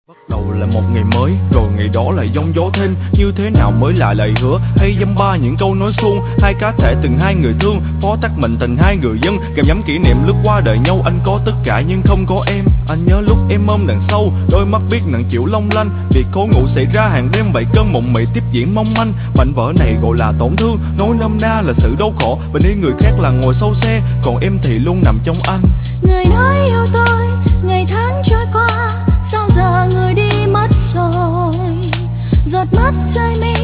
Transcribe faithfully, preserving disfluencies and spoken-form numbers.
Đầu là một ngày mới, rồi ngày đó lại giông gió thêm. Như thế nào mới là lời hứa hay dăm ba những câu nói suông? Hai cá thể từng hai người thương, phó tắc mình thành hai người dân. Gặm nhắm kỷ niệm lướt qua đời nhau. Anh có tất cả nhưng không có em. Anh nhớ lúc em ôm đằng sau, đôi mắt biết nặng chịu long lanh. Việc khó ngủ xảy ra hàng đêm, vậy cơn mộng mị tiếp diễn mong manh. Mảnh vỡ này gọi là tổn thương, nói nôm na là sự đau khổ. Bên ý người khác là ngồi sau xe, còn em thì luôn nằm trong anh. Người nói yêu tôi, ngày tháng trôi qua, sao giờ người đi mất rồi. Giọt mắt rơi mi